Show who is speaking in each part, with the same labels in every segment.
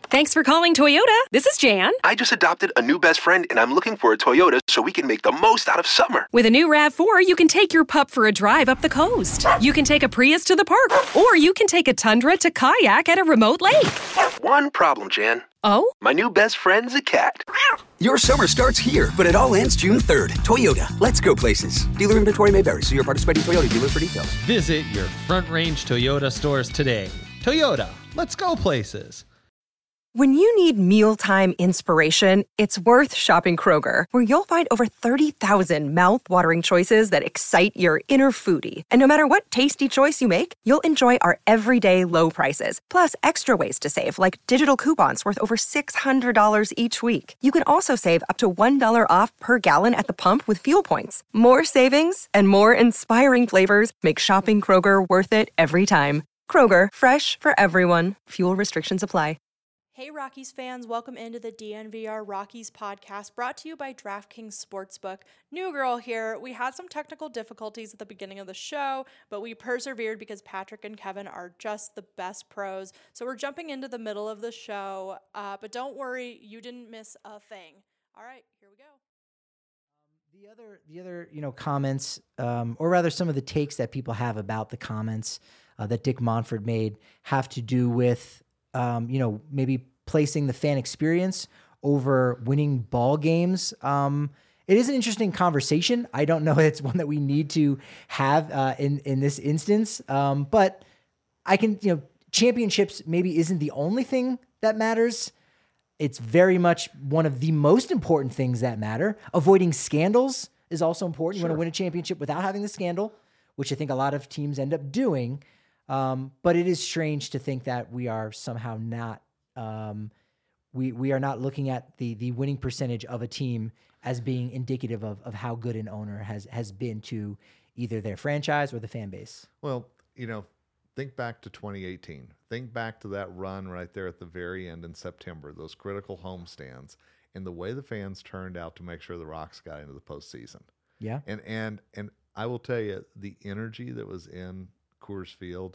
Speaker 1: Thanks for calling Toyota. This is Jan.
Speaker 2: I just adopted a new best friend, and I'm looking for a Toyota so we can make the most out of summer.
Speaker 1: With a new RAV4, you can take your pup for a drive up the coast. You can take a Prius to the park, or you can take a Tundra to kayak at a remote lake.
Speaker 2: One problem, Jan.
Speaker 1: Oh?
Speaker 2: My new best friend's a cat.
Speaker 3: Your summer starts here, but it all ends June 3rd. Toyota, let's go places. Dealer inventory may vary. See your participating Toyota dealer for details.
Speaker 4: Visit your Front Range Toyota stores today. Toyota, let's go places.
Speaker 5: When you need mealtime inspiration, it's worth shopping Kroger, where you'll find over 30,000 mouth-watering choices that excite your inner foodie. And no matter what tasty choice you make, you'll enjoy our everyday low prices, plus extra ways to save, like digital coupons worth over $600 each week. You can also save up to $1 off per gallon at the pump with fuel points. More savings and more inspiring flavors make shopping Kroger worth it every time. Kroger, fresh for everyone. Fuel restrictions apply.
Speaker 6: Hey Rockies fans, welcome into the DNVR Rockies podcast brought to you by DraftKings Sportsbook. New girl here. We had some technical difficulties at the beginning of the show, but we persevered because Patrick and Kevin are just the best pros. So we're jumping into the middle of the show, but don't worry, you didn't miss a thing. All right, here we go.
Speaker 7: The other, comments, or rather some of the takes that people have about the comments that Dick Monfort made have to do with maybe placing the fan experience over winning ball games. It is an interesting conversation. I don't know if it's one that we need to have in this instance, but I can, championships maybe isn't the only thing that matters. It's very much one of the most important things that matter. Avoiding scandals is also important. You want to win a championship without having the scandal, which I think a lot of teams end up doing. But it is strange to think that we are somehow not, we are not looking at the winning percentage of a team as being indicative of how good an owner has been to either their franchise or the fan base.
Speaker 8: Well, think back to 2018. Think back to that run right there at the very end in September, those critical homestands, and the way the fans turned out to make sure the Rocks got into the postseason.
Speaker 7: Yeah.
Speaker 8: And I will tell you, the energy that was in Coors Field,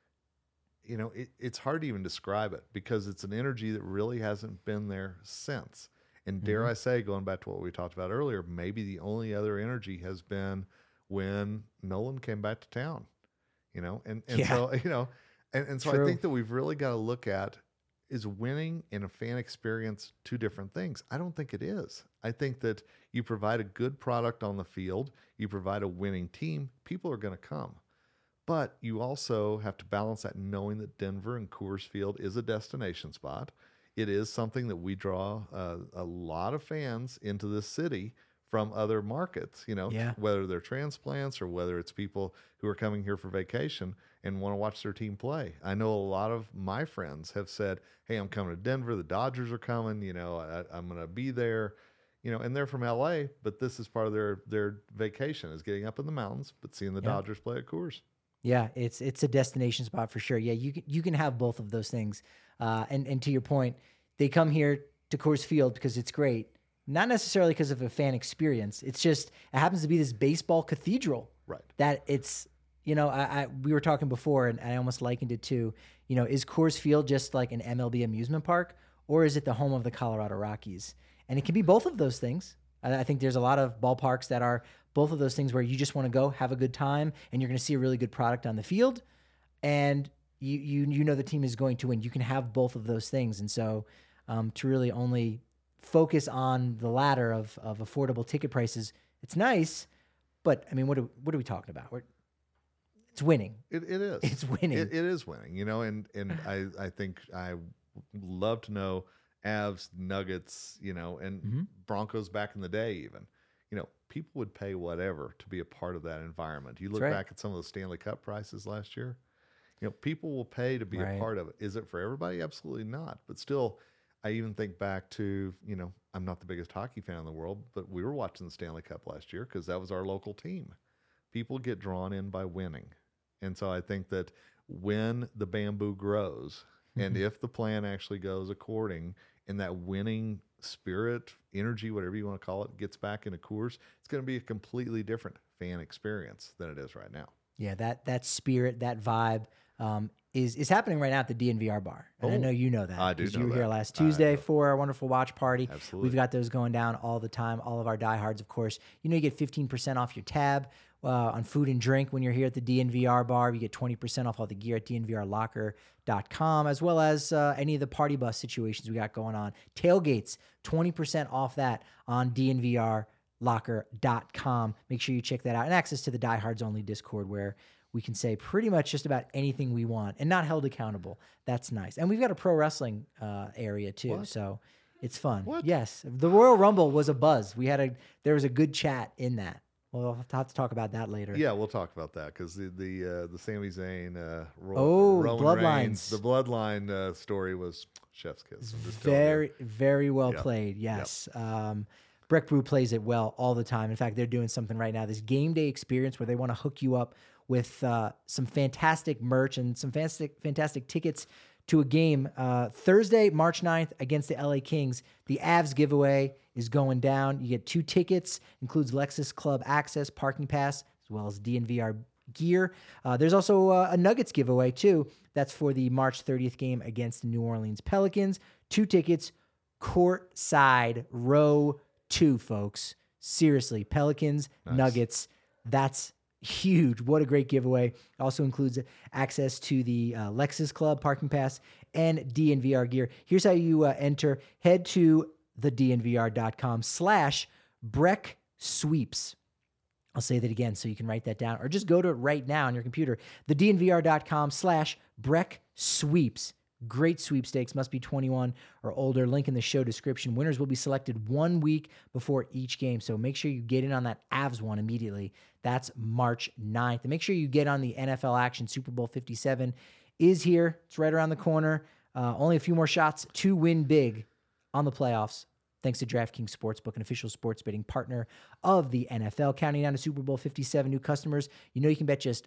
Speaker 8: it's hard to even describe it because it's an energy that really hasn't been there since. And dare I say, going back to what we talked about earlier, maybe the only other energy has been when Nolan came back to town, so, and so
Speaker 7: True.
Speaker 8: I think that we've really got to look at, is winning and a fan experience two different things? I don't think it is. I think that you provide a good product on the field, you provide a winning team, people are going to come. But you also have to balance that knowing that Denver and Coors Field is a destination spot. It is something that we draw a lot of fans into this city from other markets, whether they're transplants or whether it's people who are coming here for vacation and want to watch their team play. I know a lot of my friends have said, hey, I'm coming to Denver. The Dodgers are coming. I'm going to be there. And they're from LA, but this is part of their vacation is getting up in the mountains, but seeing the Dodgers play at Coors.
Speaker 7: Yeah, it's a destination spot for sure. Yeah, you can have both of those things. And to your point, they come here to Coors Field because it's great, not necessarily because of a fan experience. It's just it happens to be this baseball cathedral.
Speaker 8: Right.
Speaker 7: That it's we were talking before, and I almost likened it to is Coors Field just like an MLB amusement park, or is it the home of the Colorado Rockies? And it can be both of those things. I think there's a lot of ballparks that are both of those things where you just want to go have a good time and you're going to see a really good product on the field and you know the team is going to win. You can have both of those things. And so to really only focus on the latter of affordable ticket prices, it's nice, but I mean, what are we talking about? It's winning.
Speaker 8: It is.
Speaker 7: It's winning.
Speaker 8: It is winning, and I think I would love to know Avs, Nuggets, and Broncos back in the day even. People would pay whatever to be a part of that environment. You look back at some of the Stanley Cup prices last year, people will pay to be a part of it. Is it for everybody? Absolutely not. But still, I even think back to, I'm not the biggest hockey fan in the world, but we were watching the Stanley Cup last year because that was our local team. People get drawn in by winning. And so I think that when the bamboo grows, and if the plan actually goes according, and that winning spirit, energy, whatever you want to call it, gets back into Coors, it's going to be a completely different fan experience than it is right now.
Speaker 7: Yeah, that spirit, that vibe is happening right now at the DNVR bar. And I know you know that.
Speaker 8: I do know
Speaker 7: you were here
Speaker 8: that.
Speaker 7: last Tuesday for our wonderful watch party.
Speaker 8: Absolutely.
Speaker 7: We've got those going down all the time. All of our diehards, of course. You know, you get 15% off your tab on food and drink when you're here at the DNVR bar. You get 20% off all the gear at DNVRlocker.com, as well as any of the party bus situations we got going on. Tailgates, 20% off that on DNVRlocker.com. Make sure you check that out. And access to the Diehards Only Discord, where we can say pretty much just about anything we want and not held accountable. That's nice. And we've got a pro wrestling area too, so it's fun. Yes, the Royal Rumble was a buzz. There was a good chat in that. We'll have to talk about that later.
Speaker 8: Yeah, we'll talk about that because the Sami Zayn, Roman
Speaker 7: Bloodlines.
Speaker 8: Reigns, the Bloodline story was chef's kiss. I'm just
Speaker 7: Very, very well played. Yes. Breck Brew plays it well all the time. In fact, they're doing something right now, this game day experience where they want to hook you up with some fantastic merch and some fantastic tickets to a game. Thursday, March 9th against the LA Kings, the Avs giveaway is going down. You get 2 tickets, includes Lexus Club access, parking pass, as well as DNVR gear. There's also a Nuggets giveaway too. That's for the March 30th game against the New Orleans Pelicans. 2 tickets, courtside, row 2, folks. Seriously, Pelicans, Nuggets, that's huge. What a great giveaway. Also includes access to the Lexus Club parking pass and DNVR gear. Here's how you enter. Head to thednvr.com/Breck Sweeps. I'll say that again so you can write that down, or just go to it right now on your computer. thednvr.com/Breck Sweeps. Great sweepstakes, must be 21 or older. Link in the show description. Winners will be selected 1 week before each game, so make sure you get in on that Avs one immediately. That's March 9th. And make sure you get on the NFL action. Super Bowl 57 is here. It's right around the corner. Only a few more shots to win big on the playoffs, thanks to DraftKings Sportsbook, an official sports betting partner of the NFL. Counting down to Super Bowl 57, new customers, you know you can bet just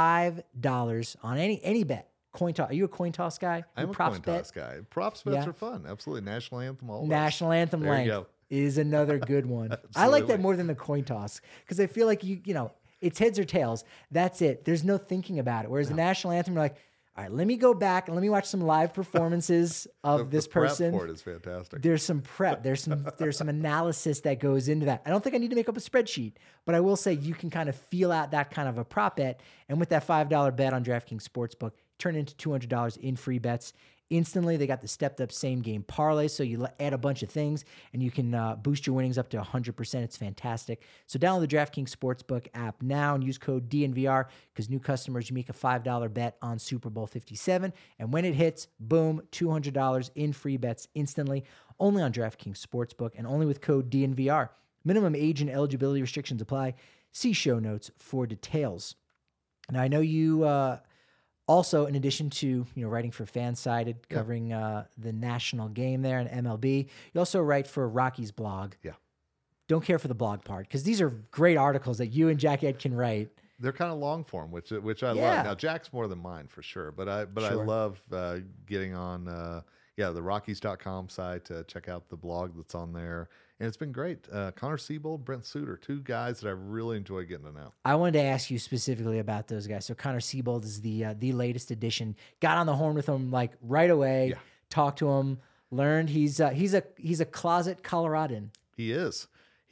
Speaker 7: $5 on any bet. Coin toss. Are you a coin toss guy?
Speaker 8: I'm a coin toss guy. Props bets are fun. Absolutely. National anthem always.
Speaker 7: National anthem
Speaker 8: There you
Speaker 7: length
Speaker 8: go.
Speaker 7: is another good one. I like that more than the coin toss because I feel like you know, it's heads or tails. That's it. There's no thinking about it. Whereas the national anthem, you're like, all right, let me go back and let me watch some live performances of this person.
Speaker 8: The prep for it is fantastic.
Speaker 7: There's some prep. There's some analysis that goes into that. I don't think I need to make up a spreadsheet, but I will say you can kind of feel out that kind of a prop bet. And with that $5 bet on DraftKings Sportsbook, turn into $200 in free bets instantly. They got the stepped up same game parlay, so you add a bunch of things and you can boost your winnings up to 100%. It's fantastic. So download the DraftKings Sportsbook app now and use code DNVR because new customers, you make a $5 bet on Super Bowl 57, and when it hits, boom, $200 in free bets instantly, only on DraftKings Sportsbook and only with code DNVR. Minimum age and eligibility restrictions apply. See show notes for details. Now, I know you also, in addition to writing for Fansided, covering the national game there in MLB, you also write for Rocky's blog.
Speaker 8: Yeah.
Speaker 7: Don't care for the blog part because these are great articles that you and Jack Ed can write.
Speaker 8: They're kind of long form, which I love. Now Jack's more than mine for sure, but I love getting on the Rockies.com site to check out the blog that's on there. And it's been great. Connor Siebold, Brent Suter, 2 guys that I really enjoy getting to know.
Speaker 7: I wanted to ask you specifically about those guys. So Connor Siebold is the latest addition. Got on the horn with him like right away.
Speaker 8: Yeah.
Speaker 7: Talked to him. Learned he's a closet Coloradan.
Speaker 8: He is.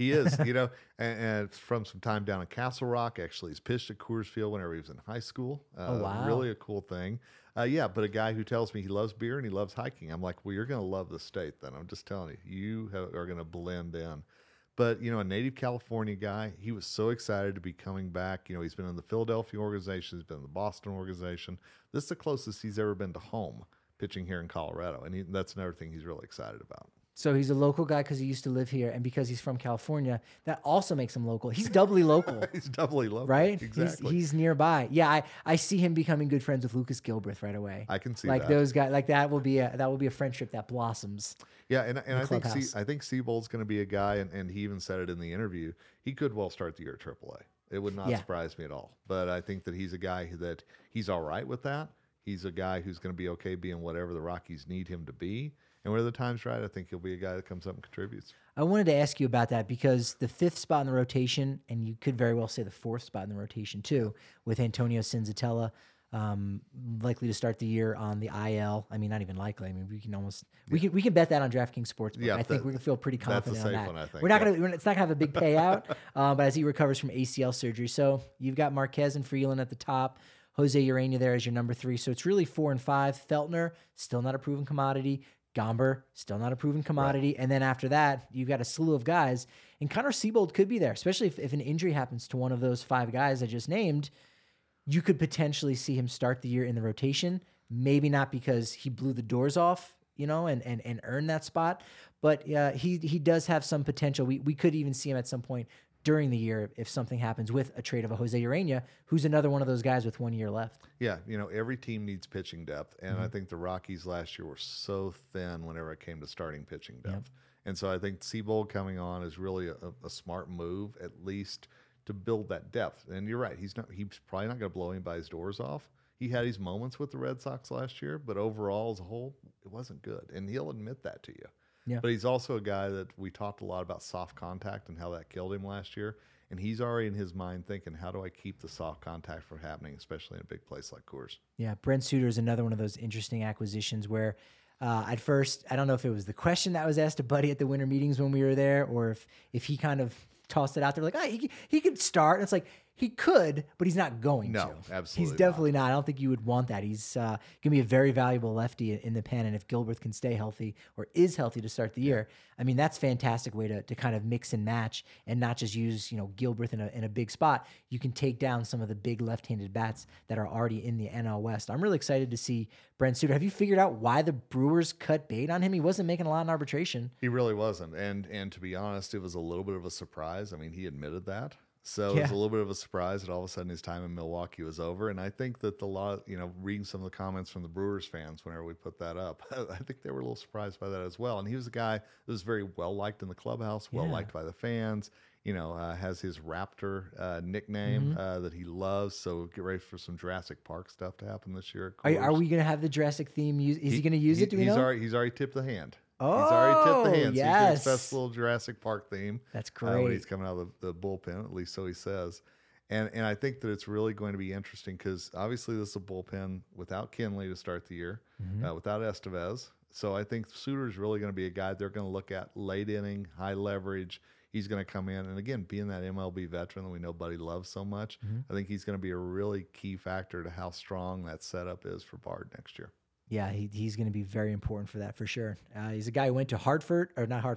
Speaker 8: And from some time down in Castle Rock. Actually, he's pitched at Coors Field whenever he was in high school.
Speaker 7: Wow.
Speaker 8: Really a cool thing. But a guy who tells me he loves beer and he loves hiking. I'm like, well, you're going to love the state then. I'm just telling you, are going to blend in. But, a native California guy, he was so excited to be coming back. He's been in the Philadelphia organization. He's been in the Boston organization. This is the closest he's ever been to home pitching here in Colorado. And that's another thing he's really excited about.
Speaker 7: So he's a local guy because he used to live here, and because he's from California, that also makes him local. He's doubly local.
Speaker 8: He's doubly local,
Speaker 7: right?
Speaker 8: Exactly.
Speaker 7: He's nearby. Yeah, I see him becoming good friends with Lucas Gilbreth right away.
Speaker 8: I can see
Speaker 7: like
Speaker 8: that.
Speaker 7: Those guys. Like that will be a friendship that blossoms.
Speaker 8: Yeah, and I think Siebold's going to be a guy, and he even said it in the interview. He could well start the year at AAA. It would not surprise me at all. But I think that he's a guy that he's all right with that. He's a guy who's going to be okay being whatever the Rockies need him to be. And when the time's right, I think he'll be a guy that comes up and contributes.
Speaker 7: I wanted to ask you about that because the 5th spot in the rotation, and you could very well say the 4th spot in the rotation too, with Antonio Senzatella likely to start the year on the IL. I mean, not even likely. I mean, we can bet that on DraftKings Sportsbook.
Speaker 8: Yeah,
Speaker 7: I think we can feel pretty confident
Speaker 8: that's a safe
Speaker 7: on that.
Speaker 8: one, I think.
Speaker 7: We're not gonna. It's not gonna have a big payout, but as he recovers from ACL surgery, so you've got Marquez and Freeland at the top. Jose Urena there as your number 3. So it's really 4 and 5. Feltner, still not a proven commodity. Gomber, still not a proven commodity. Right. And then after that, you've got a slew of guys. And Connor Siebold could be there, especially if an injury happens to one of those 5 guys I just named. You could potentially see him start the year in the rotation. Maybe not because he blew the doors off, and earned that spot. But he does have some potential. We could even see him at some point during the year if something happens with a trade of a Jose Urena, who's another one of those guys with 1 year left.
Speaker 8: Yeah, every team needs pitching depth, and I think the Rockies last year were so thin whenever it came to starting pitching depth. Yep. And so I think Siebold coming on is really a smart move, at least to build that depth. And you're right, he's probably not going to blow anybody's doors off. He had his moments with the Red Sox last year, but overall as a whole, it wasn't good, and he'll admit that to you. Yeah. But he's also a guy that we talked a lot about soft contact and how that killed him last year. And he's already in his mind thinking, how do I keep the soft contact from happening, especially in a big place like Coors?
Speaker 7: Yeah, Brent Suter is another one of those interesting acquisitions where at first, I don't know if it was the question that was asked to Buddy at the winter meetings when we were there, or if he kind of tossed it out there like, he could start. And it's like, he could, but he's not going to.
Speaker 8: No, absolutely
Speaker 7: He's definitely not. I don't think you would want that. He's going to be a very valuable lefty in the pen, and if Gilbert can stay healthy or is healthy to start the year, I mean, that's a fantastic way to kind of mix and match and not just use, Gilbert in a big spot. You can take down some of the big left-handed bats that are already in the NL West. I'm really excited to see Brent Suter. Have you figured out why the Brewers cut bait on him? He wasn't making a lot in arbitration.
Speaker 8: He really wasn't. And to be honest, it was a little bit of a surprise. I mean, he admitted that. So it was a little bit of a surprise that all of a sudden his time in Milwaukee was over. And I think that reading some of the comments from the Brewers fans whenever we put that up, I think they were a little surprised by that as well. And he was a guy that was very well liked in the clubhouse, well liked by the fans. Has his Raptor nickname that he loves. So get ready for some Jurassic Park stuff to happen this year.
Speaker 7: Are we going to have the Jurassic theme? Is he going to use it? Do we know?
Speaker 8: He's already tipped the hand.
Speaker 7: Oh,
Speaker 8: he's already tipped the hand.
Speaker 7: Yes.
Speaker 8: So he's got this little Jurassic Park theme.
Speaker 7: That's great.
Speaker 8: When he's coming out of the bullpen, at least so he says. And I think that it's really going to be interesting because obviously this is a bullpen without Kinley to start the year, without Estevez. So I think Suter is really going to be a guy they're going to look at late inning, high leverage. He's going to come in. And again, being that MLB veteran that we know Buddy loves so much, I think he's going to be a really key factor to how strong that setup is for Bard next year.
Speaker 7: Yeah, he's going to be very important for that for sure. He's a guy who went to Harvard.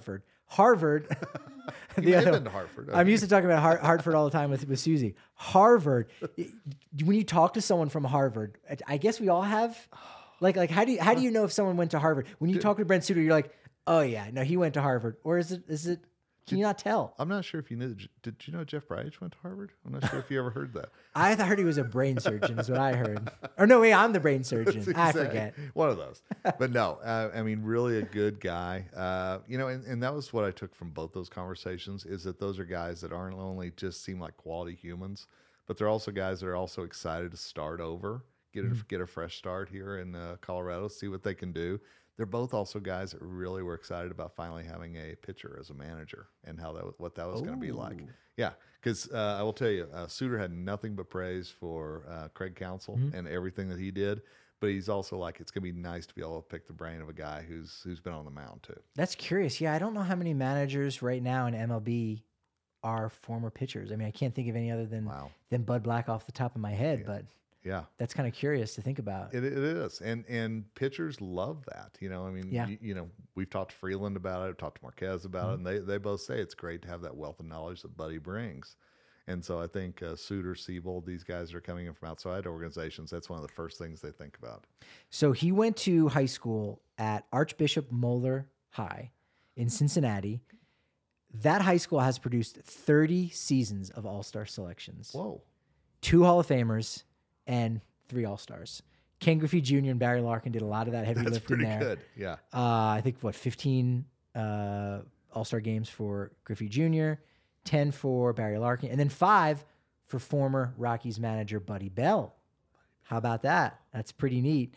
Speaker 8: He may have been to Hartford.
Speaker 7: I'm used to talking about Hartford all the time with Susie. Harvard. When you talk to someone from Harvard, I guess we all have. Like how do you know if someone went to Harvard? When you talk to Brent Suter, you're like, oh yeah, no, he went to Harvard, or is it? Can you not tell?
Speaker 8: I'm not sure if you knew. Did you know Jeff Bridich went to Harvard? I'm not sure if you ever heard that.
Speaker 7: I heard he was a brain surgeon, is what I heard. Or no, wait, I'm the brain surgeon.
Speaker 8: Exactly.
Speaker 7: I forget.
Speaker 8: One of those. But no, I mean, really a good guy. And that was what I took from both those conversations is that those are guys that aren't only just seem like quality humans, but they're also guys that are also excited to start over, get a fresh start here in Colorado, see what they can do. They're both also guys that really were excited about finally having a pitcher as a manager and what that was going to be like. Yeah, because I will tell you, Suter had nothing but praise for Craig Counsell and everything that he did. But he's also like, it's going to be nice to be able to pick the brain of a guy who's been on the mound too.
Speaker 7: That's curious. Yeah, I don't know how many managers right now in MLB are former pitchers. I mean, I can't think of any other than Bud Black off the top of my head, but.
Speaker 8: Yeah,
Speaker 7: that's kind of curious to think about.
Speaker 8: It is, and pitchers love that. I mean, we've talked to Freeland about it, I've talked to Marquez about it, and they both say it's great to have that wealth of knowledge that Buddy brings. And so I think Suter, Siebold, these guys are coming in from outside organizations. That's one of the first things they think about.
Speaker 7: So he went to high school at Archbishop Moeller High in Cincinnati. That high school has produced 30 seasons of All-Star selections.
Speaker 8: Whoa.
Speaker 7: 2 Hall of Famers. And 3 All-Stars. Ken Griffey Jr. and Barry Larkin did a lot of that heavy lifting there.
Speaker 8: That's pretty good, yeah.
Speaker 7: I think, 15 All-Star games for Griffey Jr., 10 for Barry Larkin, and then 5 for former Rockies manager Buddy Bell. How about that? That's pretty neat.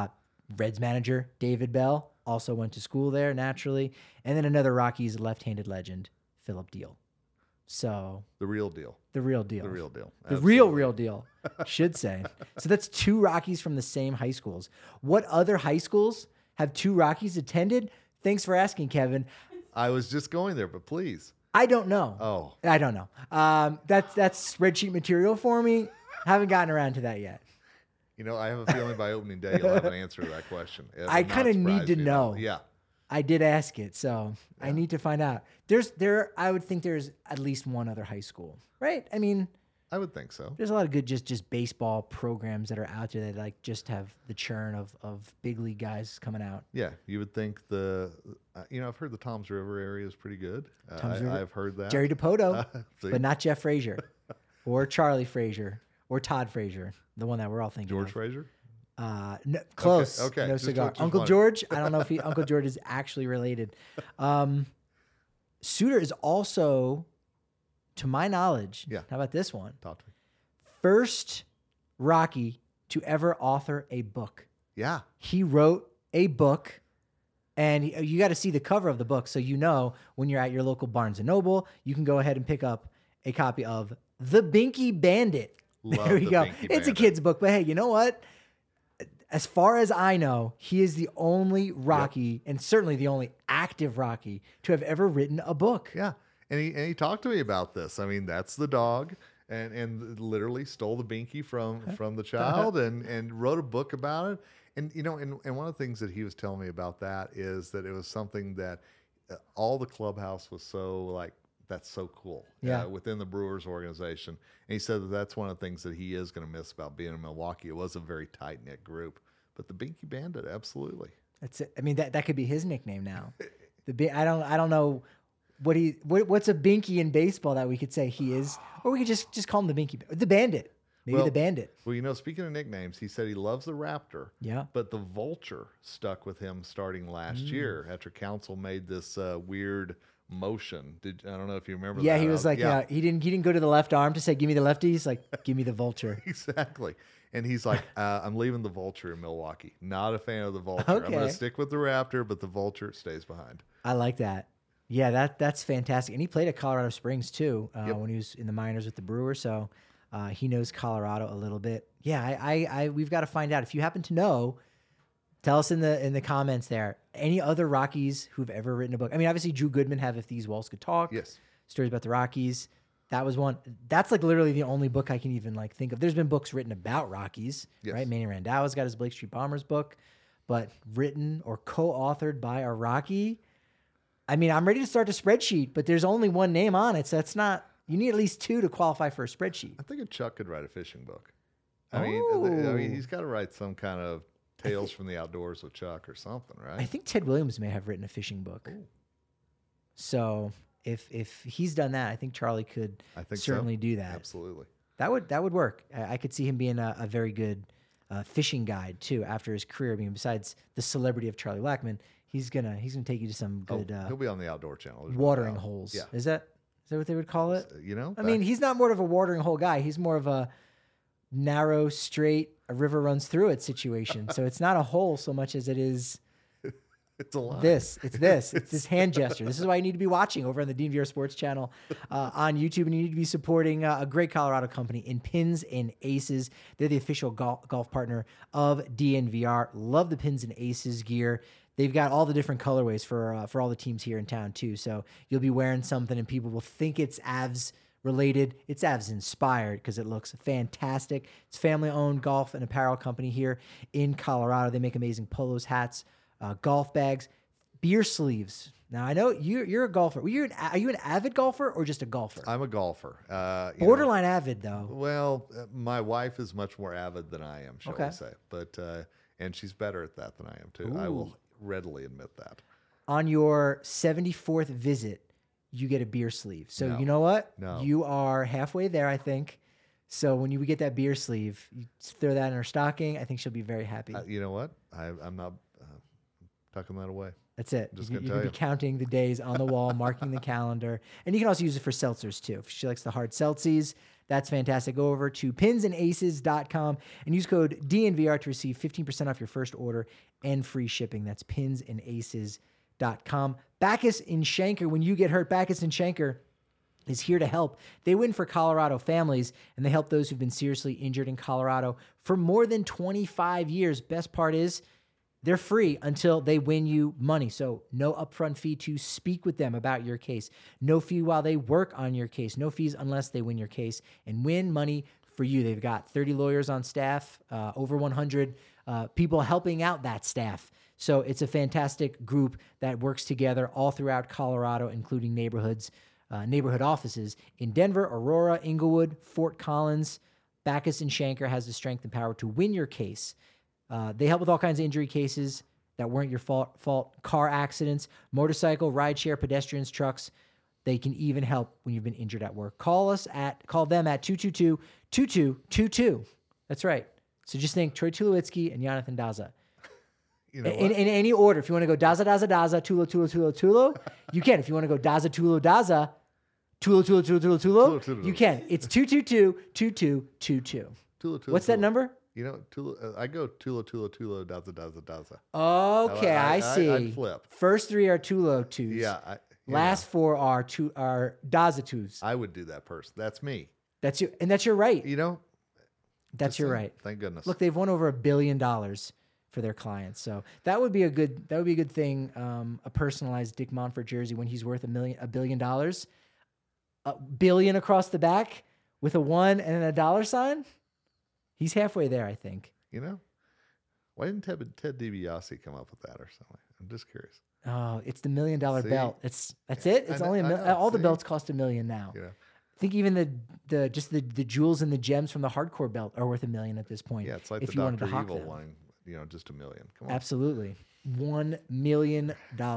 Speaker 7: Reds manager David Bell also went to school there, naturally. And then another Rockies left-handed legend, Philip Deal. So
Speaker 8: The real deal.
Speaker 7: the real deal.
Speaker 8: The real deal.
Speaker 7: The
Speaker 8: Absolutely.
Speaker 7: real deal, should say. So that's 2 Rockies from the same high schools. What other high schools have 2 Rockies attended? Thanks for asking, Kevin.
Speaker 8: I was just going there, but please.
Speaker 7: I don't know.
Speaker 8: Oh.
Speaker 7: I don't know. That's spreadsheet material for me. Haven't gotten around to that yet.
Speaker 8: You know, I have a feeling by opening day you'll have an answer to that question. It
Speaker 7: I
Speaker 8: would not
Speaker 7: kind of need
Speaker 8: surprise
Speaker 7: to
Speaker 8: me at all.
Speaker 7: know.
Speaker 8: Yeah.
Speaker 7: I did ask it, so I need to find out. I would think there's at least one other high school, right? I mean,
Speaker 8: I would think so.
Speaker 7: there's a lot of good just baseball programs that are out there that like just have the churn of big league guys coming out.
Speaker 8: Yeah, you would think I've heard the Toms River area is pretty good.
Speaker 7: Toms River.
Speaker 8: I've heard that.
Speaker 7: Jerry DiPoto,
Speaker 8: See?
Speaker 7: but not Jeff Frazier or Charlie Frazier or Todd Frazier, the one that we're all thinking
Speaker 8: George
Speaker 7: of.
Speaker 8: Frazier?
Speaker 7: No, close.
Speaker 8: okay.
Speaker 7: No
Speaker 8: Just
Speaker 7: cigar.
Speaker 8: just
Speaker 7: Uncle
Speaker 8: wondering.
Speaker 7: George. I don't know if Uncle George is actually related. Suter is also, to my knowledge,
Speaker 8: Yeah.
Speaker 7: how about this one?
Speaker 8: Talk to me.
Speaker 7: First Rocky to ever author a book.
Speaker 8: Yeah.
Speaker 7: He wrote a book, and you got to see the cover of the book so you know when you're at your local Barnes & Noble, you can go ahead and pick up a copy of The Binky Bandit.
Speaker 8: Love
Speaker 7: There we
Speaker 8: The
Speaker 7: go.
Speaker 8: Binky
Speaker 7: It's a
Speaker 8: Bandit.
Speaker 7: kid's book, but hey, you know what? As far as I know, he is the only Rocky, and certainly the only active Rocky, to have ever written a book.
Speaker 8: Yeah. And he talked to me about this. I mean, that's the dog. And literally stole the binky from the child and wrote a book about it. And, you know, and one of the things that he was telling me about that is that it was something that all the clubhouse was so like, that's so cool within the Brewers organization. And he said that that's one of the things that he is going to miss about being in Milwaukee. It was a very tight-knit group. But the Binky Bandit, absolutely.
Speaker 7: That's it. I mean, that could be his nickname now. I don't know what's a Binky in baseball that we could say he is, or we could just call him the Binky, the Bandit, maybe the Bandit.
Speaker 8: Well, you know, speaking of nicknames, he said he loves the Raptor.
Speaker 7: Yeah.
Speaker 8: But the Vulture stuck with him starting last year after Council made this weird motion. I don't know if you remember that.
Speaker 7: Yeah, he was like, he didn't go to the left arm to say, give me the lefty. He's like, give me the Vulture.
Speaker 8: Exactly. And he's like, I'm leaving the Vulture in Milwaukee. Not a fan of the Vulture. I'm going
Speaker 7: Okay.
Speaker 8: to stick with the Raptor, but the Vulture stays behind.
Speaker 7: I like that. Yeah, that's fantastic. And he played at Colorado Springs too when he was in the minors with the Brewers. So he knows Colorado a little bit. Yeah, we've got to find out. If you happen to know, tell us in the comments there. Any other Rockies who've ever written a book? I mean, obviously Drew Goodman have If These Walls Could Talk.
Speaker 8: Yes.
Speaker 7: Stories about the Rockies. That was one. That's like literally the only book I can even like think of. There's been books written about Rockies,
Speaker 8: Yes.
Speaker 7: right? Manny Randau's got his Blake Street Bombers book, but written or co-authored by a Rocky. I mean, I'm ready to start a spreadsheet, but there's only one name on it, so that's not. You need at least 2 to qualify for a spreadsheet.
Speaker 8: I think Chuck could write a fishing book. I mean, he's got to write some kind of Tales from the Outdoors with Chuck or something, right?
Speaker 7: I think Ted Williams may have written a fishing book.
Speaker 8: Ooh.
Speaker 7: So if he's done that, I think Charlie could certainly do that.
Speaker 8: Absolutely.
Speaker 7: That would work. I could see him being a very good fishing guide too after his career. I mean, besides the celebrity of Charlie Blackmon, he's gonna take you to some good
Speaker 8: He'll be on the Outdoor Channel. There's no
Speaker 7: watering
Speaker 8: doubt.
Speaker 7: holes.
Speaker 8: Yeah.
Speaker 7: Is that what they would call it?
Speaker 8: You know,
Speaker 7: I mean, he's not more of a watering hole guy. He's more of a narrow, straight, a river runs through it situation. So it's not a hole so much as it is
Speaker 8: it's a line.
Speaker 7: It's this hand gesture. This is why you need to be watching over on the DNVR Sports channel on YouTube, and you need to be supporting a great Colorado company in Pins and Aces. They're the official golf partner of DNVR. Love the Pins and Aces gear. They've got all the different colorways for all the teams here in town too. So you'll be wearing something, and people will think it's Avs related. It's Avs inspired because it looks fantastic. It's family-owned golf and apparel company here in Colorado. They make amazing polos, hats, golf bags, beer sleeves. Now I know you're a golfer. Are you an avid golfer or just a golfer?
Speaker 8: I'm a golfer.
Speaker 7: Borderline avid though.
Speaker 8: Well, my wife is much more avid than I am, shall
Speaker 7: Okay.
Speaker 8: we say? But and she's better at that than I am too. I will readily admit that.
Speaker 7: On your 74th visit, you get a beer sleeve. So
Speaker 8: No.
Speaker 7: you know what?
Speaker 8: No.
Speaker 7: You are halfway there, I think. So when you get that beer sleeve, you throw that in her stocking. I think she'll be very happy.
Speaker 8: You know what? I'm not tucking that away.
Speaker 7: That's it.
Speaker 8: Just
Speaker 7: You
Speaker 8: gonna
Speaker 7: can
Speaker 8: tell
Speaker 7: be
Speaker 8: you.
Speaker 7: counting the days on the wall, marking the calendar. And you can also use it for seltzers too. If she likes the hard seltzies, that's fantastic. Go over to pinsandaces.com and use code DNVR to receive 15% off your first order and free shipping. That's pinsandaces.com. Backus and Shanker, when you get hurt, Backus and Shanker, is here to help. They win for Colorado families, and they help those who've been seriously injured in Colorado for more than 25 years. Best part is they're free until they win you money. So no upfront fee to speak with them about your case. No fee while they work on your case. No fees unless they win your case and win money for you. They've got 30 lawyers on staff, over 100 people helping out that staff. So it's a fantastic group that works together all throughout Colorado, including neighborhood offices in Denver, Aurora, Inglewood, Fort Collins. Backus and Shanker has the strength and power to win your case. They help with all kinds of injury cases that weren't your fault, car accidents, motorcycle, rideshare, pedestrians, trucks. They can even help when you've been injured at work. Call them at 222-2222. That's right. So just think Troy Tulowitzki and Jonathan Daza.
Speaker 8: You know
Speaker 7: in any order. If you want to go Daza, Tulo, you can. If you want to go Daza, Tulo, Tulo, you can. It's 222-2222. What's that number?
Speaker 8: You know, I go Tulo, Daza.
Speaker 7: Okay, I see.
Speaker 8: I'd flip.
Speaker 7: First three are Tulo twos.
Speaker 8: Yeah.
Speaker 7: Last four are Daza twos.
Speaker 8: I would do that person. That's me.
Speaker 7: That's you, and that's your right.
Speaker 8: You know?
Speaker 7: That's your right.
Speaker 8: Thank goodness.
Speaker 7: Look, they've won over $1 billion for their clients. So that would be a good thing. A personalized Dick Monfort jersey when he's worth $1 billion, $1 billion across the back with a 1 and a dollar sign. He's halfway there, I think.
Speaker 8: You know, why didn't Ted DiBiase come up with that or something? I'm just curious.
Speaker 7: Oh, it's the $1 million belt. That's it. It's only all the belts cost $1 million now.
Speaker 8: Yeah.
Speaker 7: I think even the jewels and the gems from the hardcore belt are worth $1 million at this point.
Speaker 8: Yeah, it's like
Speaker 7: if
Speaker 8: the
Speaker 7: you wanted
Speaker 8: Dr.
Speaker 7: to hawk
Speaker 8: Evil
Speaker 7: them.
Speaker 8: one. You know, just $1 million. Come on.
Speaker 7: Absolutely, $1 million.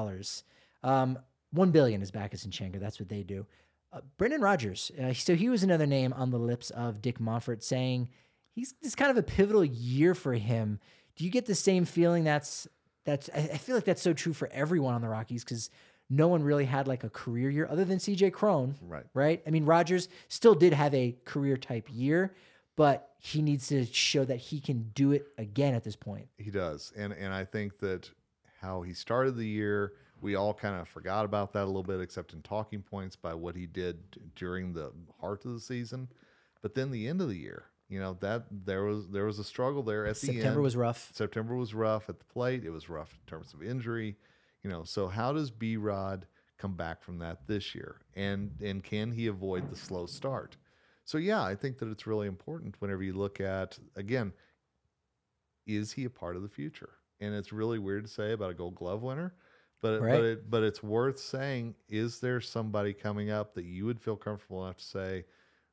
Speaker 7: $1 billion is Backus and Shanker. That's what they do. Brendan Rodgers. So he was another name on the lips of Dick Monfort, saying it's kind of a pivotal year for him. Do you get the same feeling? I feel like that's so true for everyone on the Rockies because no one really had like a career year other than CJ Cron. Right. I mean, Rodgers still did have a career type year, but he needs to show that he can do it again at this point.
Speaker 8: He does. And I think that how he started the year, we all kind of forgot about that a little bit, except in talking points by what he did during the heart of the season. But then the end of the year, you know, that there was a struggle there at the end.
Speaker 7: September was rough.
Speaker 8: September was rough at the plate. It was rough in terms of injury. You know, so how does B-Rod come back from that this year? And can he avoid the slow start? So, yeah, I think that it's really important whenever you look at, again, is he a part of the future? And it's really weird to say about a Gold Glove winner, but it's worth saying, is there somebody coming up that you would feel comfortable enough to say,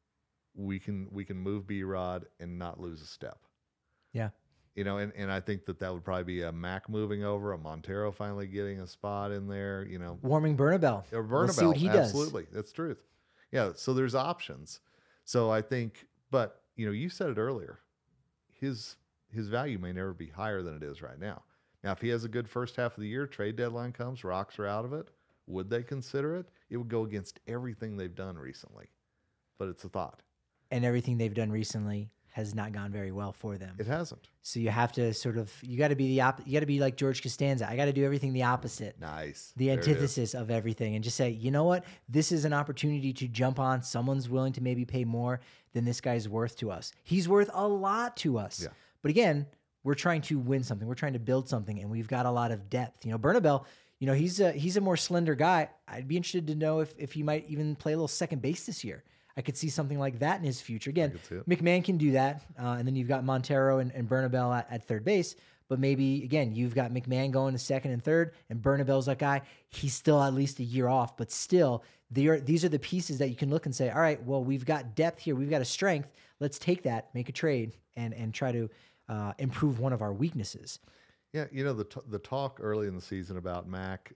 Speaker 8: we can move B-Rod and not lose a step?
Speaker 7: Yeah.
Speaker 8: You know, and I think that would probably be a Mac moving over, a Montero finally getting a spot in there, you know.
Speaker 7: Warming Bernabel.
Speaker 8: Or Bernabel,
Speaker 7: we'll see what he does.
Speaker 8: Absolutely. That's truth. Yeah, so there's options. So I think, but, you know, you said it earlier, his value may never be higher than it is right now. Now, if he has a good first half of the year, trade deadline comes, rocks are out of it, would they consider it? It would go against everything they've done recently, but it's a thought.
Speaker 7: And everything they've done recently has not gone very well for them.
Speaker 8: It hasn't.
Speaker 7: So you have to you got to be you got to be like George Costanza. I got to do everything the opposite.
Speaker 8: Nice.
Speaker 7: The antithesis of everything, and just say, you know what? This is an opportunity to jump on. Someone's willing to maybe pay more than this guy's worth to us. He's worth a lot to us.
Speaker 8: Yeah.
Speaker 7: But again, we're trying to win something. We're trying to build something, and we've got a lot of depth. You know, Bernabel, you know, he's a more slender guy. I'd be interested to know if he might even play a little second base this year. I could see something like that in his future. Again, McMahon can do that. And then you've got Montero and Bernabel at third base. But maybe, again, you've got McMahon going to second and third, and Bernabel's that guy. He's still at least a year off. But still, these are the pieces that you can look and say, all right, well, we've got depth here. We've got a strength. Let's take that, make a trade, and try to improve one of our weaknesses.
Speaker 8: Yeah, you know, the talk early in the season about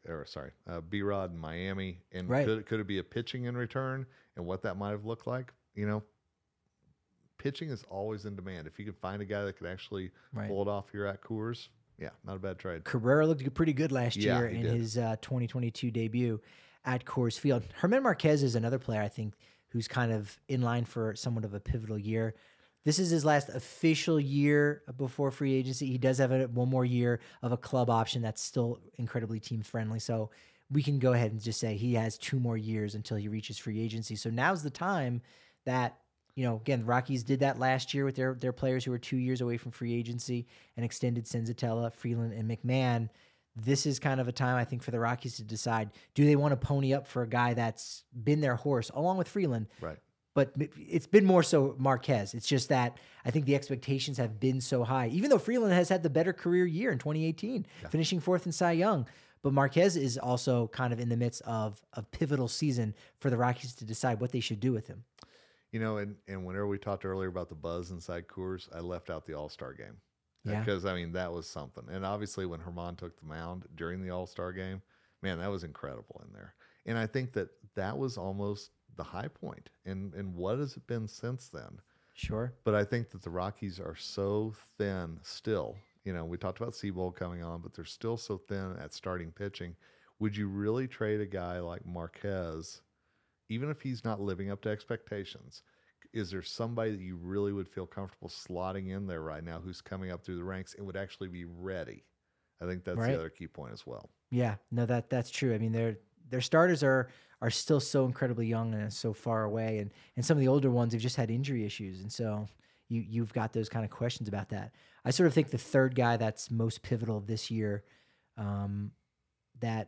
Speaker 8: B-Rod in Miami, and could it be a pitching in return and what that might have looked like? You know, pitching is always in demand. If you could find a guy that could actually pull it off here at Coors, yeah, not a bad trade.
Speaker 7: Cabrera looked pretty good last year in his 2022 debut at Coors Field. Herman Marquez is another player, I think, who's kind of in line for somewhat of a pivotal year. This is his last official year before free agency. He does have one more year of a club option that's still incredibly team friendly. So we can go ahead and just say he has 2 more years until he reaches free agency. So now's the time that, again, the Rockies did that last year with their players who were 2 years away from free agency and extended Senzatella, Freeland, and McMahon. This is kind of a time, I think, for the Rockies to decide, do they want to pony up for a guy that's been their horse, along with Freeland?
Speaker 8: Right.
Speaker 7: But it's been more so Marquez. It's just that I think the expectations have been so high, even though Freeland has had the better career year in 2018, finishing 4th in Cy Young. But Marquez is also kind of in the midst of a pivotal season for the Rockies to decide what they should do with him.
Speaker 8: And whenever we talked earlier about the buzz inside Coors, I left out the All-Star game.
Speaker 7: Yeah.
Speaker 8: Because, that was something. And obviously when Germán took the mound during the All-Star game, man, that was incredible in there. And I think that was almost the high point. And what has it been since then?
Speaker 7: Sure.
Speaker 8: But I think that the Rockies are so thin still. We talked about Seabold coming on, but they're still so thin at starting pitching. Would you really trade a guy like Marquez, even if he's not living up to expectations? Is there somebody that you really would feel comfortable slotting in there right now who's coming up through the ranks and would actually be ready? I think that's the other key point as well.
Speaker 7: Yeah, no, that's true. I mean, their starters are still so incredibly young and so far away, and some of the older ones have just had injury issues, and so you've got those kind of questions about that. I sort of think the third guy that's most pivotal this year, that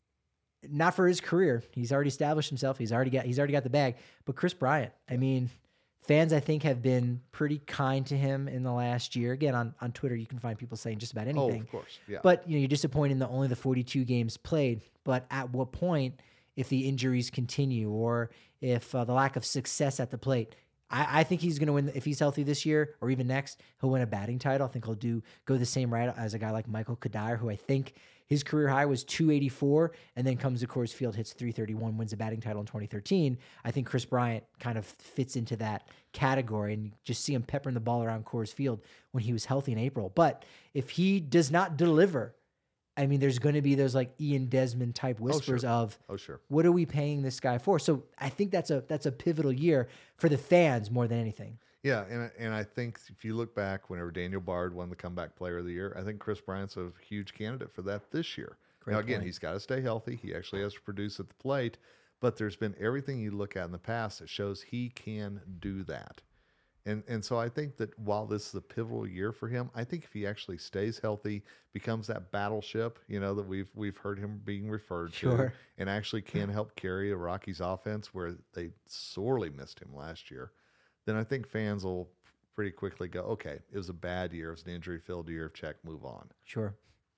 Speaker 7: not for his career, he's already established himself, he's already got the bag, but Kris Bryant. I mean, fans, I think, have been pretty kind to him in the last year. Again, on Twitter, you can find people saying just about anything.
Speaker 8: Oh, of course, yeah.
Speaker 7: But you're disappointed in only the 42 games played. But at what point, if the injuries continue or if the lack of success at the plate, I think he's going to win. If he's healthy this year or even next, he'll win a batting title. I think he'll go the same route as a guy like Michael Kadire, who I think his career high was 284, and then comes to Coors Field, hits 331, wins a batting title in 2013. I think Kris Bryant kind of fits into that category, and you just see him peppering the ball around Coors Field when he was healthy in April. But if he does not deliver, I mean, there's going to be those like Ian Desmond type whispers of, what are we paying this guy for? So I think that's a pivotal year for the fans more than anything.
Speaker 8: Yeah, and I think if you look back, whenever Daniel Bard won the Comeback Player of the Year, I think Kris Bryant's a huge candidate for that this year. Now, again, he's got to stay healthy. He actually has to produce at the plate, but there's been everything you look at in the past that shows he can do that. And so I think that while this is a pivotal year for him, I think if he actually stays healthy, becomes that battleship, that we've heard him being referred to, and actually can help carry a Rockies offense where they sorely missed him last year, then I think fans will pretty quickly go, okay, it was a bad year. It was an injury-filled year. Check, move on.
Speaker 7: Sure.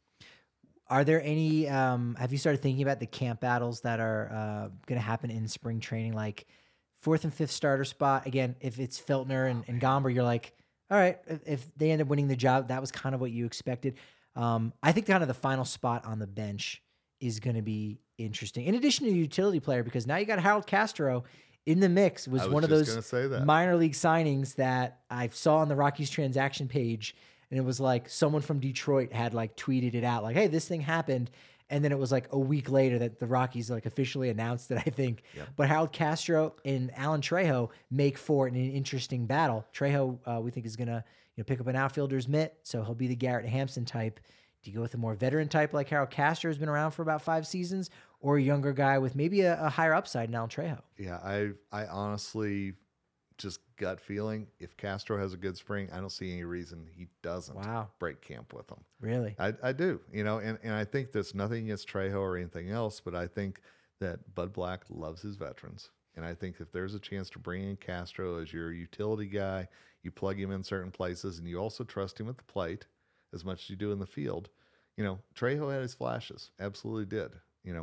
Speaker 7: Are there any, have you started thinking about the camp battles that are going to happen in spring training, like 4th and 5th starter spot? Again, if it's Feltner and Gomber, you're like, all right, if they end up winning the job, that was kind of what you expected. I think kind of the final spot on the bench is going to be interesting. In addition to the utility player, because now you got Harold Castro in the mix. Was one of those minor league signings that I saw on the Rockies transaction page, and it was like someone from Detroit had like tweeted it out, like, hey, this thing happened. And then it was like a week later that the Rockies like officially announced it, I think. Yep. But Harold Castro and Alan Trejo make for an interesting battle. Trejo, we think, is going to pick up an outfielder's mitt, so he'll be the Garrett Hampson type. Do you go with a more veteran type like Harold Castro, who's been around for about 5 seasons, or a younger guy with maybe a higher upside in Alan Trejo?
Speaker 8: Yeah, I honestly just gut feeling, if Castro has a good spring, I don't see any reason he doesn't break camp with them.
Speaker 7: Really?
Speaker 8: I do, and I think there's nothing against Trejo or anything else, but I think that Bud Black loves his veterans. And I think if there's a chance to bring in Castro as your utility guy, you plug him in certain places, and you also trust him at the plate as much as you do in the field. Trejo had his flashes, absolutely did,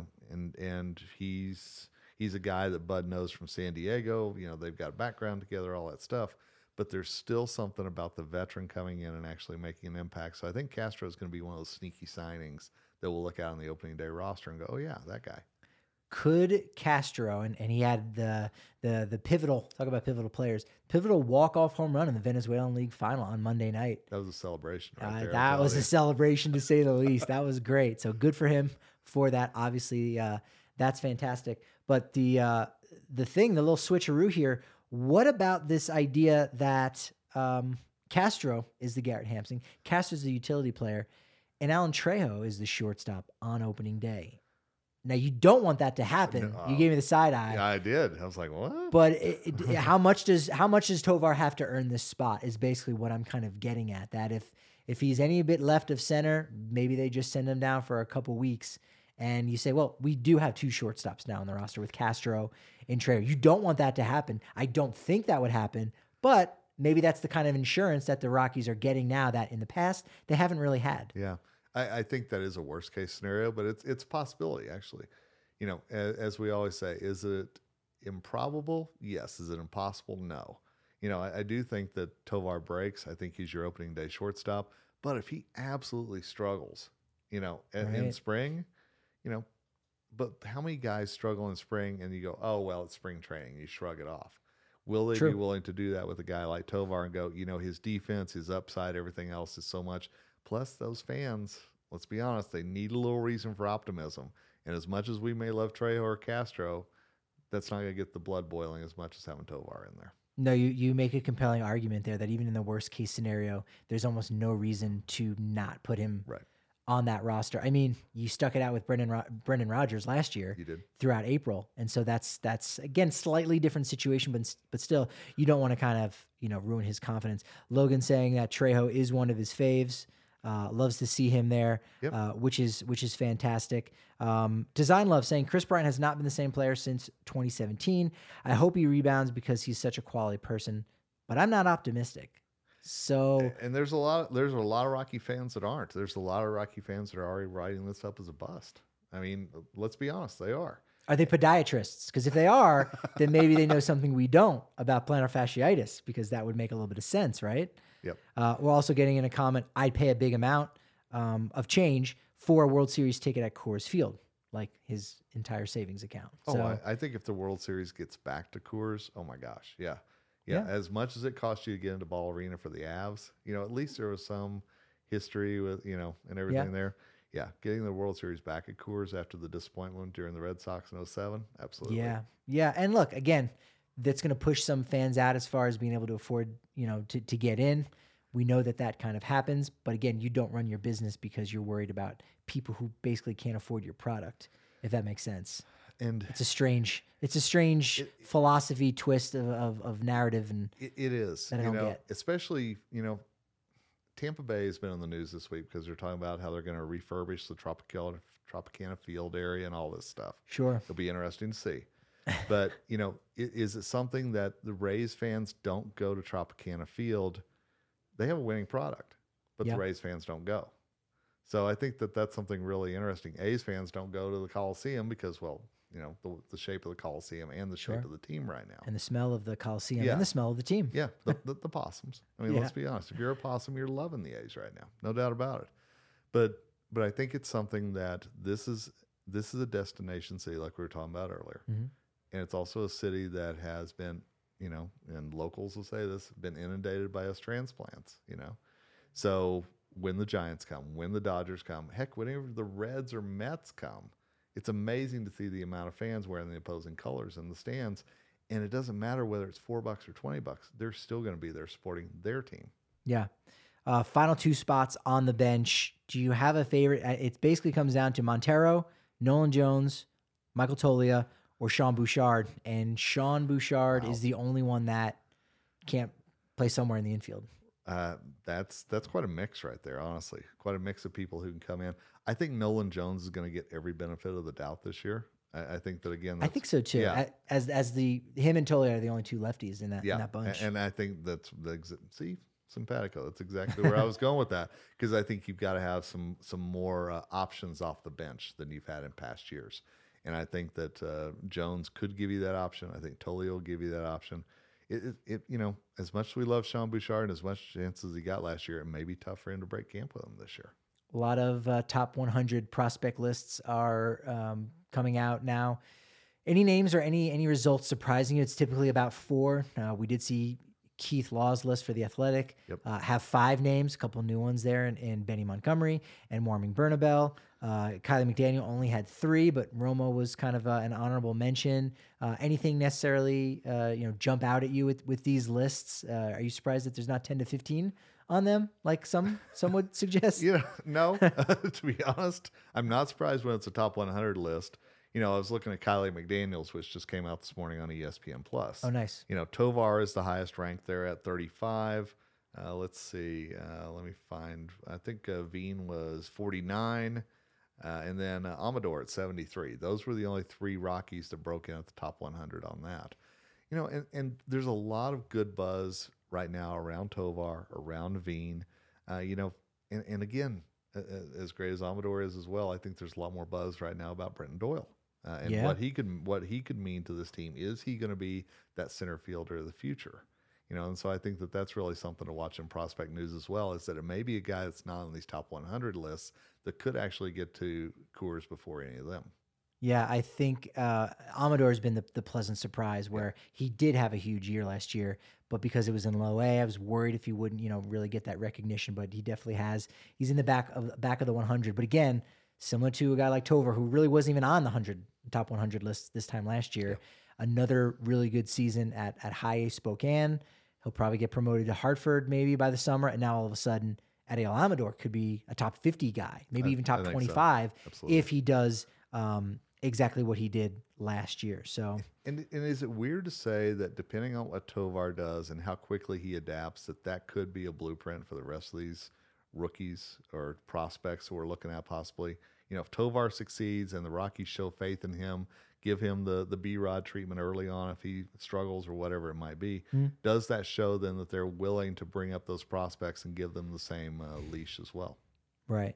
Speaker 8: and he's a guy that Bud knows from San Diego. They've got a background together, all that stuff. But there's still something about the veteran coming in and actually making an impact. So I think Castro is going to be one of those sneaky signings that we'll look at on the opening day roster and go, oh, yeah, that guy.
Speaker 7: Could Castro, and he had the pivotal, talk about pivotal players, pivotal walk-off home run in the Venezuelan League Final on Monday night.
Speaker 8: That was a celebration right there.
Speaker 7: That was a celebration, to say the least. That was great. So good for him for that. Obviously, that's fantastic. But the little switcheroo here, what about this idea that Castro is the Garrett Hampson, Castro's the utility player, and Alan Trejo is the shortstop on opening day? Now, you don't want that to happen. You gave me the side eye.
Speaker 8: Yeah, I did. I was like, what?
Speaker 7: But how much does Tovar have to earn this spot is basically what I'm kind of getting at. That if he's any bit left of center, maybe they just send him down for a couple weeks. And you say, well, we do have 2 shortstops now on the roster with Castro and Trejo. You don't want that to happen. I don't think that would happen, but maybe that's the kind of insurance that the Rockies are getting now that in the past they haven't really had.
Speaker 8: Yeah. I think that is a worst case scenario, but it's a possibility, actually. You know, as we always say, is it improbable? Yes. Is it impossible? No. You know, I do think that Tovar breaks. I think he's your opening day shortstop. But if he absolutely struggles, you know, in spring, you know, but how many guys struggle in spring and you go, oh, well, it's spring training. You shrug it off. Will they be willing to do that with a guy like Tovar and go, you know, his defense, his upside, everything else is so much. Plus, those fans, let's be honest, they need a little reason for optimism. And as much as we may love Trejo or Castro, that's not going to get the blood boiling as much as having Tovar in there.
Speaker 7: No, you make a compelling argument there that even in the worst case scenario, there's almost no reason to not put him on that roster. I mean, you stuck it out with Brendan Rodgers last year.
Speaker 8: You did.
Speaker 7: Throughout April. And so that's again, slightly different situation, but still, you don't want to kind of, you know, ruin his confidence. Logan saying that Trejo is one of his faves. Loves to see him there, which is fantastic. Design Love saying Chris Bryant has not been the same player since 2017. I hope he rebounds because he's such a quality person, but I'm not optimistic. So,
Speaker 8: and there's a lot of Rocky fans that aren't. There's a lot of Rocky fans that are already writing this up as a bust. I mean, let's be honest, they are.
Speaker 7: Are they podiatrists? Because if they are, then maybe they know something we don't about plantar fasciitis, because that would make a little bit of sense, right?
Speaker 8: Yep.
Speaker 7: We're also getting in a comment, I'd pay a big amount of change for a World Series ticket at Coors Field, like his entire savings account.
Speaker 8: So, I think if the World Series gets back to Coors, oh my gosh, yeah. As much as it cost you to get into Ball Arena for the Avs, you know, at least there was some history with, you know, and everything there. Yeah, getting the World Series back at Coors after the disappointment during the Red Sox in 2007, absolutely.
Speaker 7: Yeah. And look, again, that's going to push some fans out as far as being able to afford, you know, to get in. We know that kind of happens, but again, you don't run your business because you're worried about people who basically can't afford your product, if that makes sense. And it's a strange philosophy twist of narrative, and
Speaker 8: it is
Speaker 7: that I don't get.
Speaker 8: Especially, you know, Tampa Bay has been on the news this week because they're talking about how they're going to refurbish the Tropicana Field area and all this stuff.
Speaker 7: Sure,
Speaker 8: it'll be interesting to see. But you know, is it something that the Rays fans don't go to Tropicana Field? They have a winning product, but the Rays fans don't go. So I think that's something really interesting. A's fans don't go to the Coliseum because, well, you know, the shape of the Coliseum and the shape of the team right now.
Speaker 7: And the smell of the Coliseum and the smell of the team.
Speaker 8: Yeah, the possums. I mean, let's be honest. If you're a possum, you're loving the A's right now. No doubt about it. But I think it's something that this is a destination city like we were talking about earlier. Mm-hmm. And it's also a city that has been, you know, and locals will say this, been inundated by us transplants, you know. So when the Giants come, when the Dodgers come, heck, whenever the Reds or Mets come, it's amazing to see the amount of fans wearing the opposing colors in the stands. And it doesn't matter whether it's $4 or $20, they're still going to be there supporting their team.
Speaker 7: Yeah. Final 2 spots on the bench. Do you have a favorite? It basically comes down to Montero, Nolan Jones, Michael Toglia, or Sean Bouchard. And Sean Bouchard is the only one that can't play somewhere in the infield.
Speaker 8: That's quite a mix right there, honestly. Quite a mix of people who can come in. I think Nolan Jones is going to get every benefit of the doubt this year. I think that, again,
Speaker 7: I think so too. Yeah. As him and Toglia are the only 2 lefties in that bunch.
Speaker 8: And I think that's simpatico. That's exactly where I was going with that, because I think you've got to have some more options off the bench than you've had in past years. And I think that Jones could give you that option. I think Toglia will give you that option. It you know, as much as we love Sean Bouchard and as much chances he got last year, it may be tough for him to break camp with him this year.
Speaker 7: A lot of top 100 prospect lists are coming out now. Any names or any results surprising you? It's typically about 4. We did see Keith Law's list for The Athletic have 5 names, a couple new ones there in Benny Montgomery and Warming Bernabel. Kylie McDaniel only had 3, but Romo was kind of an honorable mention. Anything necessarily jump out at you with these lists? Are you surprised that there's not 10 to 15 on them, like some would suggest?
Speaker 8: No. To be honest, I'm not surprised when it's a top 100 list. I was looking at Kylie McDaniels, which just came out this morning on ESPN Plus.
Speaker 7: Oh, nice.
Speaker 8: Tovar is the highest ranked there at 35. Let's see. Let me find. I think Veen was 49. And then Amador at 73. Those were the only 3 Rockies that broke in at the top 100 on that. And there's a lot of good buzz right now around Tovar, around Veen. And again, as great as Amador is as well, I think there's a lot more buzz right now about Brenton Doyle and what he could mean to this team. Is he going to be that center fielder of the future? And so I think that that's really something to watch in Prospect News as well, is that it may be a guy that's not on these top 100 lists that could actually get to Coors before any of them.
Speaker 7: Yeah, I think Amador has been the pleasant surprise where he did have a huge year last year, but because it was in low A, I was worried if he wouldn't, really get that recognition, but he definitely has. He's in the back of the 100. But again, similar to a guy like Tovar, who really wasn't even on the top 100 list this time last year. Another really good season at High A Spokane. He'll probably get promoted to Hartford maybe by the summer, and now all of a sudden Ariel Amador could be a top 50 guy, maybe even top 25 if he does exactly what he did last year. So,
Speaker 8: and is it weird to say that depending on what Tovar does and how quickly he adapts, that could be a blueprint for the rest of these rookies or prospects we're looking at possibly? If Tovar succeeds and the Rockies show faith in him, give him the B-Rod treatment early on if he struggles or whatever it might be, does that show then that they're willing to bring up those prospects and give them the same leash as well?
Speaker 7: Right.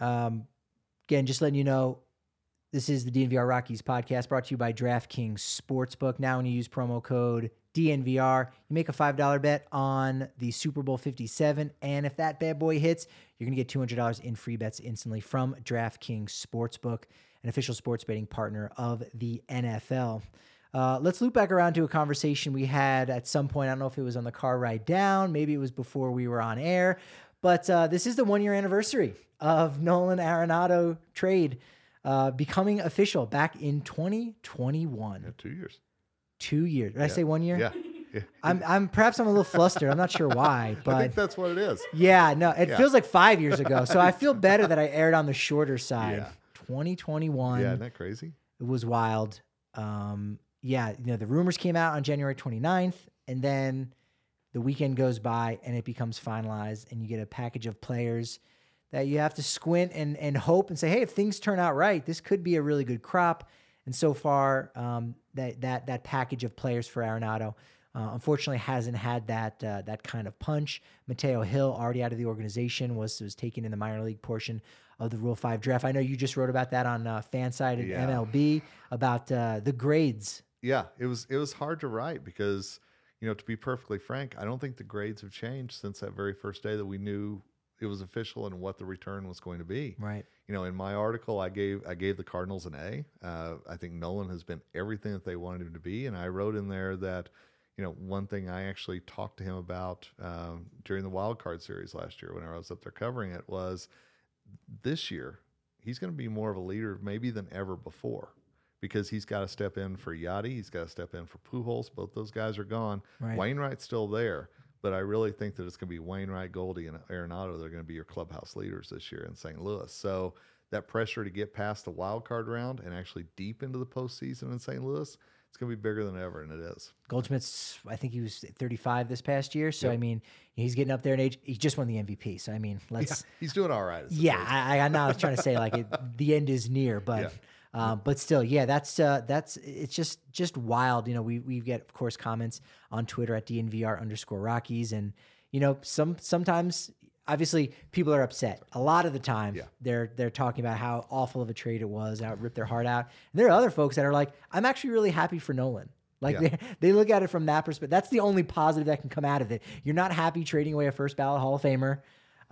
Speaker 7: Again, just letting you know, this is the DNVR Rockies podcast brought to you by DraftKings Sportsbook. Now when you use promo code DNVR, you make a $5 bet on the Super Bowl 57, and if that bad boy hits, you're going to get $200 in free bets instantly from DraftKings Sportsbook, an official sports betting partner of the NFL. Let's loop back around to a conversation we had at some point. I don't know if it was on the car ride down. Maybe it was before we were on air. But this is the 1-year anniversary of Nolan Arenado trade becoming official back in 2021.
Speaker 8: Yeah, 2 years.
Speaker 7: 2 years. Did I say 1 year?
Speaker 8: Yeah.
Speaker 7: I'm perhaps I'm a little flustered. I'm not sure why, but
Speaker 8: I think that's what it is.
Speaker 7: Yeah, no, it feels like 5 years ago. So I feel better that I aired on the shorter side.
Speaker 8: Yeah.
Speaker 7: 2021.
Speaker 8: Yeah, isn't that crazy?
Speaker 7: It was wild. The rumors came out on January 29th, and then the weekend goes by and it becomes finalized, and you get a package of players that you have to squint and hope and say, hey, if things turn out right, this could be a really good crop. And so far, that package of players for Arenado, unfortunately, hasn't had that kind of punch. Mateo Hill, already out of the organization, was taken in the minor league portion of the Rule 5 draft. I know you just wrote about that on Fanside and MLB about the grades.
Speaker 8: Yeah, it was hard to write because, to be perfectly frank, I don't think the grades have changed since that very first day that we knew it was official and what the return was going to be.
Speaker 7: Right.
Speaker 8: In my article, I gave the Cardinals an A. I think Nolan has been everything that they wanted him to be, and I wrote in there that, one thing I actually talked to him about during the Wild Card series last year when I was up there covering it was this year he's going to be more of a leader maybe than ever before because he's got to step in for Yachty. He's got to step in for Pujols. Both those guys are gone.
Speaker 7: Right.
Speaker 8: Wainwright's still there. But I really think that it's going to be Wainwright, Goldie, and Arenado. They're going to be your clubhouse leaders this year in St. Louis. So that pressure to get past the wild card round and actually deep into the postseason in St. Louis, it's going to be bigger than ever, and it is.
Speaker 7: Goldschmidt's, I think he was 35 this past year. So, yep. He's getting up there in age. He just won the MVP. So,
Speaker 8: he's doing all right.
Speaker 7: I know I was trying to say, the end is near, but... Yeah. But still, that's it's just wild. We get, of course, comments on Twitter at DNVR_Rockies. And, sometimes obviously people are upset. A lot of the time they're talking about how awful of a trade it was, how it ripped their heart out. And there are other folks that are like, I'm actually really happy for Nolan. They look at it from that perspective. That's the only positive that can come out of it. You're not happy trading away a first ballot Hall of Famer.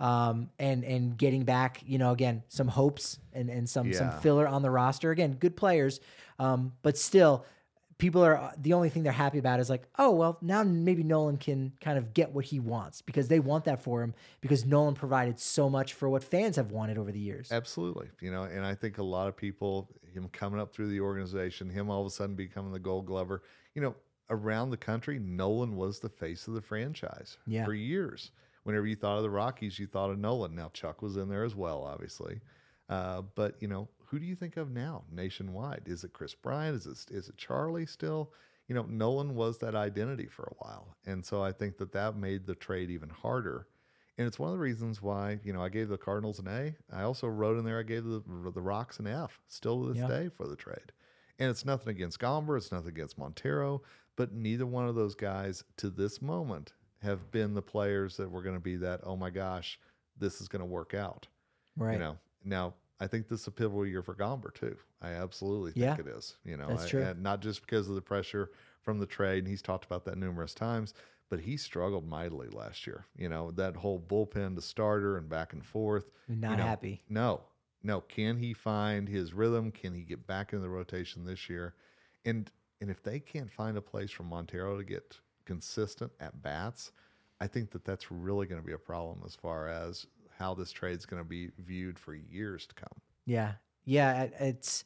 Speaker 7: And getting back, again, some hopes and some filler on the roster. Again, good players, but still, people are the only thing they're happy about is oh well, now maybe Nolan can kind of get what he wants because they want that for him because Nolan provided so much for what fans have wanted over the years.
Speaker 8: Absolutely, and I think a lot of people, him coming up through the organization, him all of a sudden becoming the Gold Glover, around the country, Nolan was the face of the franchise for years. Whenever you thought of the Rockies, you thought of Nolan. Now, Chuck was in there as well, obviously. But, who do you think of now nationwide? Is it Chris Bryant? Is it Charlie still? Nolan was that identity for a while. And so I think that made the trade even harder. And it's one of the reasons why, I gave the Cardinals an A. I also wrote in there I gave the Rocks an F, still to this day for the trade. And it's nothing against Gomber, it's nothing against Montero, but neither one of those guys to this moment have been the players that were going to be that, oh my gosh, this is going to work out.
Speaker 7: Right.
Speaker 8: Now I think this is a pivotal year for Gomber too. I absolutely think it is.
Speaker 7: That's true.
Speaker 8: And not just because of the pressure from the trade, and he's talked about that numerous times, but he struggled mightily last year. That whole bullpen to starter and back and forth.
Speaker 7: Not happy.
Speaker 8: No. Can he find his rhythm? Can he get back into the rotation this year? And if they can't find a place for Montero to get consistent at bats, I think that's really going to be a problem as far as how this trade's going to be viewed for years to come.
Speaker 7: Yeah. It's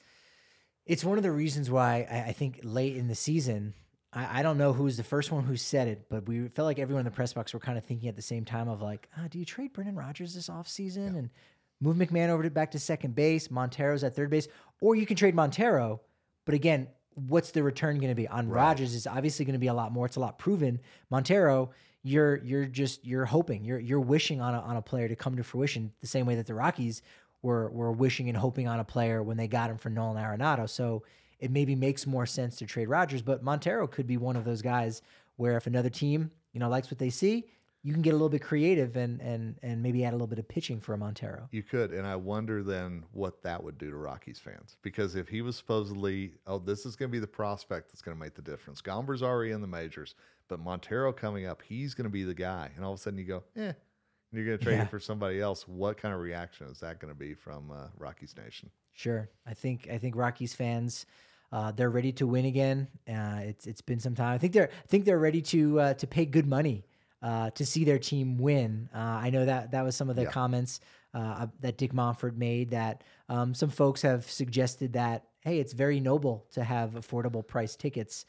Speaker 7: one of the reasons why I think late in the season, I don't know who's the first one who said it, but we felt like everyone in the press box were kind of thinking at the same time of like, do you trade Brendan Rodgers this offseason and move McMahon over back to second base, Montero's at third base, or you can trade Montero. But again, what's the return going to be on Rodgers? Is obviously going to be a lot more. It's a lot proven. Montero, you're hoping, you're wishing on a player to come to fruition the same way that the Rockies were wishing and hoping on a player when they got him for Nolan Arenado. So it maybe makes more sense to trade Rodgers, but Montero could be one of those guys where if another team, likes what they see, you can get a little bit creative and maybe add a little bit of pitching for a Montero.
Speaker 8: You could, and I wonder then what that would do to Rockies fans. Because if he was supposedly, this is going to be the prospect that's going to make the difference. Gomber's already in the majors, but Montero coming up, he's going to be the guy. And all of a sudden you go, you're going to trade him for somebody else. What kind of reaction is that going to be from Rockies Nation?
Speaker 7: Sure. I think Rockies fans, they're ready to win again. It's been some time. I think they're ready to pay good money to see their team win. I know that was some of the comments that Dick Monfort made, that some folks have suggested that, hey, it's very noble to have affordable price tickets.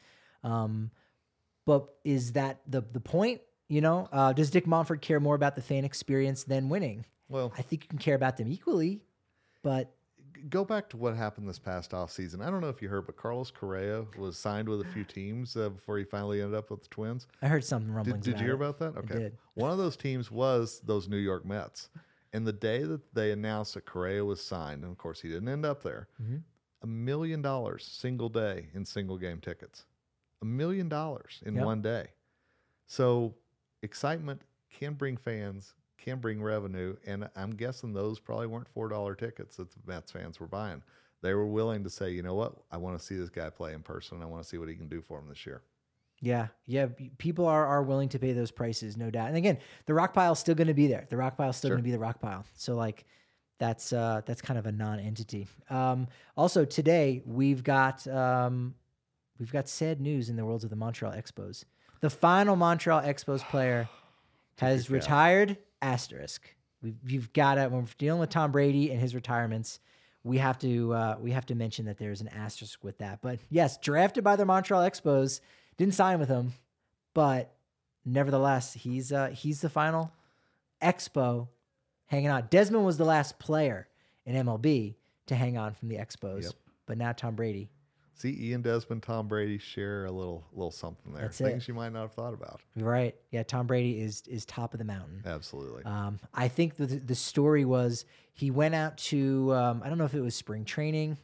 Speaker 7: But is that the point? Does Dick Monfort care more about the fan experience than winning?
Speaker 8: Well,
Speaker 7: I think you can care about them equally, but
Speaker 8: go back to what happened this past offseason. I don't know if you heard, but Carlos Correa was signed with a few teams before he finally ended up with the Twins.
Speaker 7: I heard some rumblings.
Speaker 8: Did you hear about that? Okay.
Speaker 7: I did.
Speaker 8: One of those teams was those New York Mets. And the day that they announced that Correa was signed, and of course he didn't end up there, $1 million single day in single game tickets. $1 million in one day. So excitement can bring fans, can bring revenue, and I'm guessing those probably weren't $4 tickets that the Mets fans were buying. They were willing to say, you know what, I want to see this guy play in person, and I want to see what he can do for them this year.
Speaker 7: Yeah. People are willing to pay those prices, no doubt. And again, the rock pile is still going to be there. The rock pile is still going to be the rock pile. So that's kind of a non-entity. Also today we've got sad news in the worlds of the Montreal Expos. The final Montreal Expos player has retired. Asterisk. We've got to, when we're dealing with Tom Brady and his retirements, we have to mention that there's an asterisk with that. But yes, drafted by the Montreal Expos, didn't sign with them, but nevertheless, he's the final Expo hanging on. Desmond was the last player in MLB to hang on from the Expos, but now Tom Brady.
Speaker 8: See, Ian Desmond, Tom Brady share a little something there.
Speaker 7: That's
Speaker 8: Things you might not have thought about.
Speaker 7: Right. Yeah, Tom Brady is top of the mountain.
Speaker 8: Absolutely.
Speaker 7: I think the story was he went out to, I don't know if it was spring training,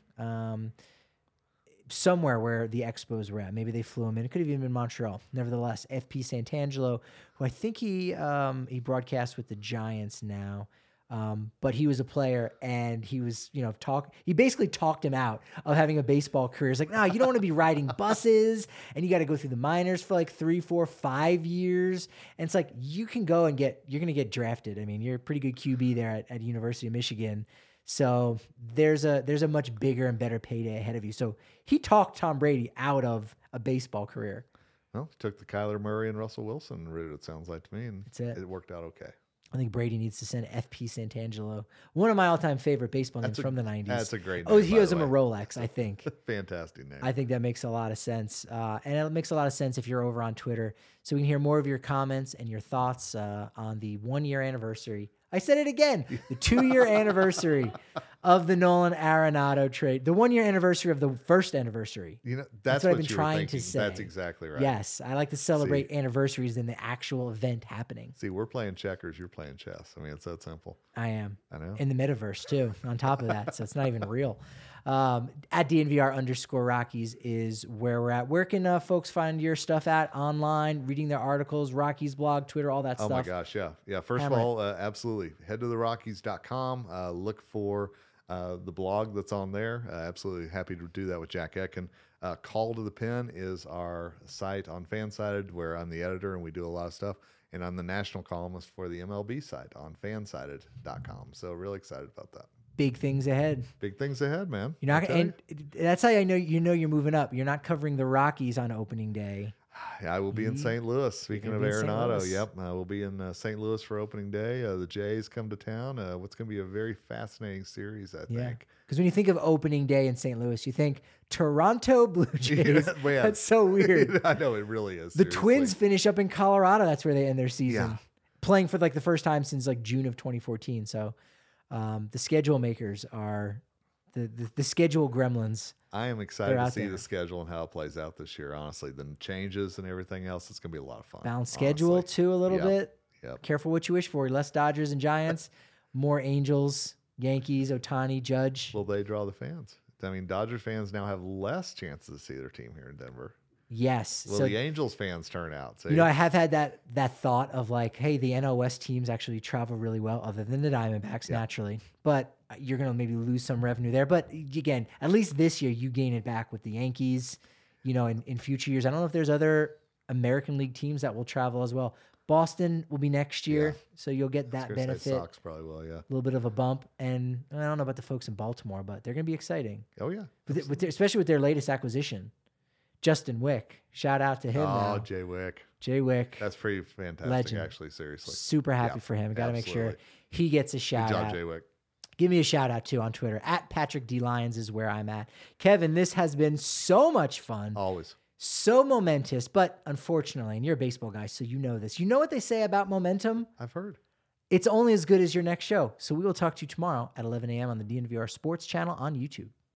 Speaker 7: somewhere where the Expos were at. Maybe they flew him in. It could have even been Montreal. Nevertheless, FP Santangelo, who I think he broadcasts with the Giants now, but he was a player, and he was, he basically talked him out of having a baseball career. It's like, no, you don't want to be riding buses, and you got to go through the minors for like 3, 4, 5 years. And it's like, you can go and you're going to get drafted. I mean, you're a pretty good QB there at University of Michigan. So there's a much bigger and better payday ahead of you. So he talked Tom Brady out of a baseball career.
Speaker 8: Well, he took the Kyler Murray and Russell Wilson route, it sounds like to me, and it worked out okay.
Speaker 7: I think Brady needs to send FP Santangelo, one of my all-time favorite baseball names from the 90s.
Speaker 8: That's a great name.
Speaker 7: Oh, he owes him a Rolex, I think.
Speaker 8: Fantastic name.
Speaker 7: I think that makes a lot of sense. And it makes a lot of sense if you're over on Twitter. So we can hear more of your comments and your thoughts on the 1-year anniversary I said it again. The 2-year anniversary of the Nolan Arenado trade. The 1-year anniversary of the first anniversary.
Speaker 8: That's
Speaker 7: what
Speaker 8: what
Speaker 7: I've been
Speaker 8: you were
Speaker 7: trying
Speaker 8: thinking.
Speaker 7: to say.
Speaker 8: That's exactly right.
Speaker 7: Yes, I like to celebrate anniversaries than the actual event happening.
Speaker 8: See, we're playing checkers. You're playing chess. I mean, it's that simple.
Speaker 7: I am.
Speaker 8: I know.
Speaker 7: In the metaverse too, on top of that. So it's not even real. At DNVR_Rockies is where we're at. Where can folks find your stuff at online, reading their articles, Rockies blog, Twitter, all that stuff?
Speaker 8: Oh my gosh, yeah. Yeah. First of all, absolutely. Head to therockies.com. Look for the blog that's on there. Absolutely happy to do that with Jack Etkin. Call to the Pen is our site on Fansided where I'm the editor and we do a lot of stuff. And I'm the national columnist for the MLB site on fansided.com. So really excited about that.
Speaker 7: Big things ahead.
Speaker 8: Big things ahead, man.
Speaker 7: You're not, and that's how I know you're moving up. You're not covering the Rockies on opening day.
Speaker 8: I will be in St. Louis. Speaking of Arenado,
Speaker 7: yep,
Speaker 8: we'll be in St. Louis for opening day. The Jays come to town. What's going to be a very fascinating series, I think.
Speaker 7: Because when you think of opening day in St. Louis, you think Toronto Blue Jays.
Speaker 8: Yeah,
Speaker 7: that's so weird.
Speaker 8: I know, it really is.
Speaker 7: The Twins finish up in Colorado. That's where they end their season.
Speaker 8: Yeah.
Speaker 7: Playing for like the first time since like June of 2014. So the schedule makers are the schedule gremlins.
Speaker 8: I am excited to see
Speaker 7: there.
Speaker 8: the schedule and how it plays out this year. Honestly, the changes and everything else, it's going to be a lot of fun.
Speaker 7: Balanced schedule too, a little bit.
Speaker 8: Yep.
Speaker 7: Careful what you wish for. Less Dodgers and Giants, more Angels, Yankees, Ohtani, Judge.
Speaker 8: Will they draw the fans? I mean, Dodgers fans now have less chances to see their team here in Denver.
Speaker 7: Yes.
Speaker 8: Will the Angels fans turn out?
Speaker 7: You know, I have had that thought of like, hey, the NL West teams actually travel really well, other than the Diamondbacks naturally. But you're going to maybe lose some revenue there. But again, at least this year you gain it back with the Yankees. You know, in future years, I don't know if there's other American League teams that will travel as well. Boston will be next year, so you'll get that benefit.
Speaker 8: Sox probably will, yeah.
Speaker 7: A little bit of a bump, and I don't know about the folks in Baltimore, but they're going to be exciting.
Speaker 8: Oh yeah,
Speaker 7: especially with their latest acquisition. Justin Wick. Shout out to him.
Speaker 8: Oh, Jay Wick.
Speaker 7: Jay Wick.
Speaker 8: That's pretty fantastic,
Speaker 7: Legend.
Speaker 8: actually, seriously.
Speaker 7: Super happy for him. Got to make sure he gets a shout out.
Speaker 8: Good job, Jay Wick.
Speaker 7: Give me a shout out too on Twitter. At Patrick D. Lyons is where I'm at. Kevin, this has been so much fun.
Speaker 8: Always.
Speaker 7: So momentous, but unfortunately, and you're a baseball guy, so you know this. You know what they say about momentum?
Speaker 8: I've heard.
Speaker 7: It's only as good as your next show. So we will talk to you tomorrow at 11 a.m. on the DNVR Sports channel on YouTube.